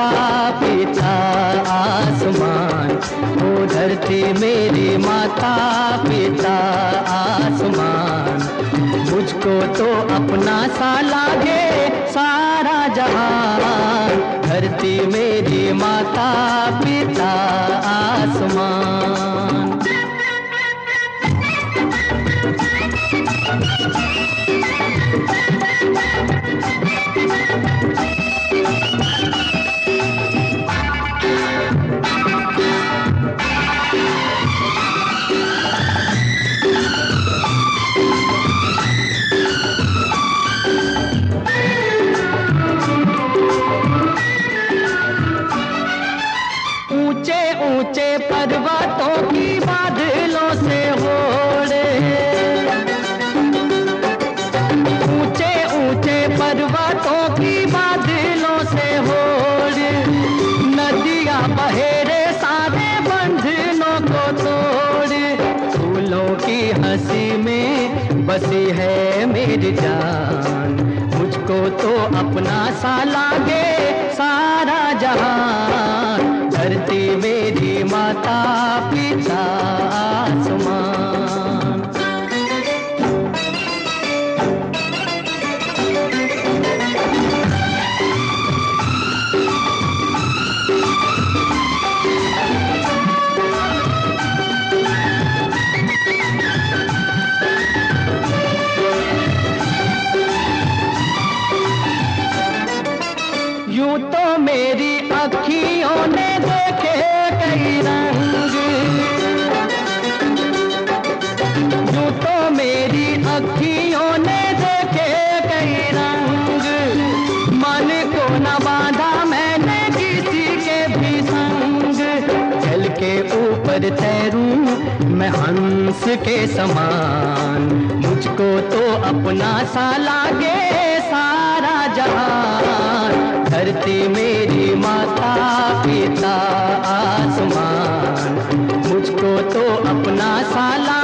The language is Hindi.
माता पिता आसमान, ओ धरती मेरी माता पिता आसमान। मुझको तो अपना सा लागे सारा जहान, धरती मेरी माता पिता आसमान। ऊंचे ऊंचे पर्वतों की बादलों से होड़े, ऊंचे ऊंचे पर्वतों की बादलों से होड़े, नदियां बहेरे सारे बंधनों को तोड़े। फूलों की हंसी में बसी है मेरी जान, मुझको तो अपना सा लागे सारा जहान, धरती मेरी माता पिता आसमान। यूं तो मेरी अखियों ने देखे कई रंग, यूं तो मेरी अखियों ने देखे कई रंग, मन को न बांधा मैंने किसी के भी संग। जल के ऊपर तैरूं मैं हंस के समान, मुझको तो अपना सा लागे सारा जहान, धरती मेरी माता पिता आसमान। मुझको तो अपना सा